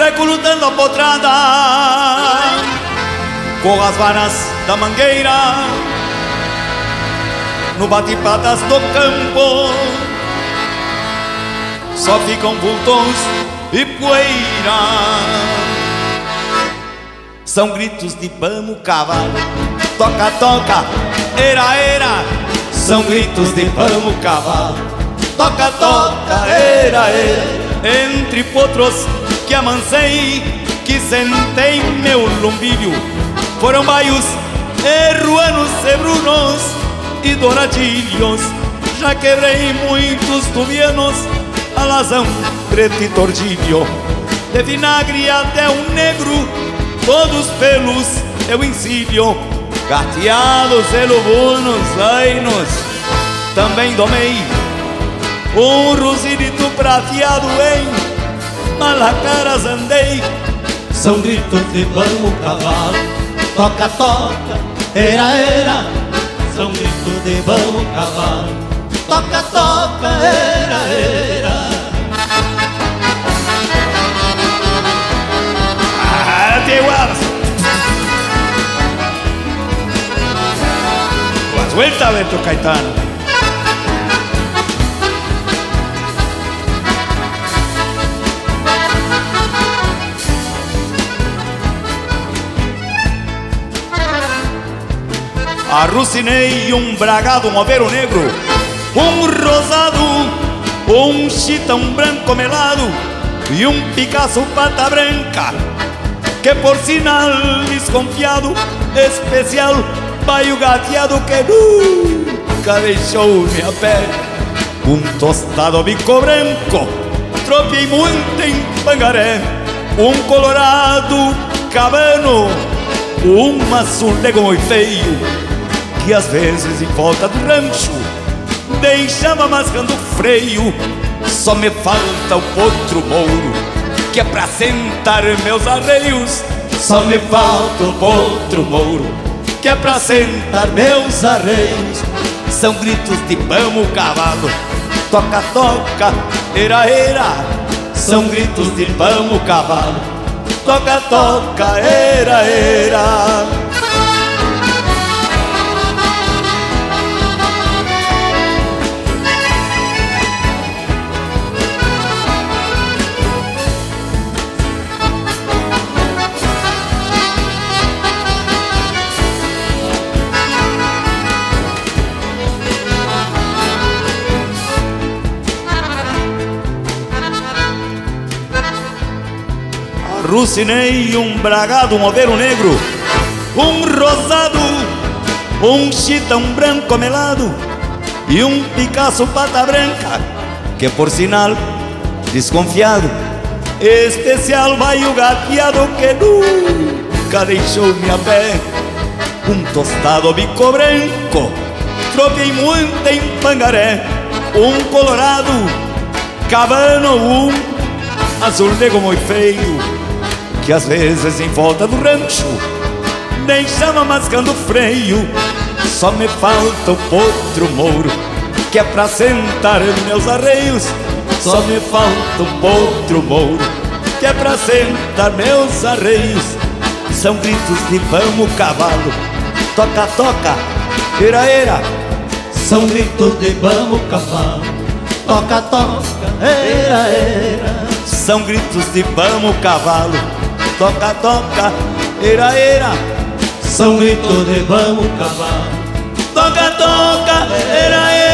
recrutando a potrada com as varas da mangueira no bate-patas do campo. Só ficam vultos e poeira. São gritos de vamos cavalo, toca, toca, era, era. São gritos de vamos cavalo, toca, toca, era, era. Entre potros que amancei, que sentei meu lumbilho, foram baios, ruanos, cebrunos e douradilhos. Já quebrei muitos tubianos, alazão, preto e tordilho. De vinagre até um negro, todos pelos eu ensino. Gateados e lubunos, zainos, também domei um rosilito prateado em malacaras andei. São gritos de vamos cavalo, toca, toca, era, era. São gritos de vamos cavalo, toca, toca, era, era. Suelta, Beto Caetano. Arrucinei um bragado, um overo negro, um rosado, um chitão branco melado e um Picasso pata branca, que por sinal desconfiado, especial, baio gateado que nunca deixou minha pele. Um tostado bico branco, tropiei muito em Pangaré, um colorado cabano, um azulego muito feio, que às vezes em volta do rancho deixava mascando freio. Só me falta o potro mouro, que é pra sentar meus arreios. Só me falta o potro mouro, que é pra sentar meus arreios. São gritos de vamos cavalo, toca, toca, era, era. São gritos de vamos cavalo, toca, toca, era, era. Arrucinei um bragado, um overo negro, um rosado, um chitão branco melado e um Picasso pata branca, que por sinal, desconfiado, especial baio gateado que nunca deixou minha pé. Um tostado bico branco, tropiei muito em Pangaré, um colorado cabano, um azulego muito feio, que às vezes em volta do rancho deixava mascando freio. Só me falta o potro mouro, que é pra sentar meus arreios. Só me falta o potro mouro, que é pra sentar meus arreios. São gritos de vamos cavalo, toca, toca, era, era. São gritos de vamos cavalo, toca, toca, era, era. São gritos de vamos cavalo, toca, toca, era, era. São gritos de vamos cavalo, toca, toca, era, era.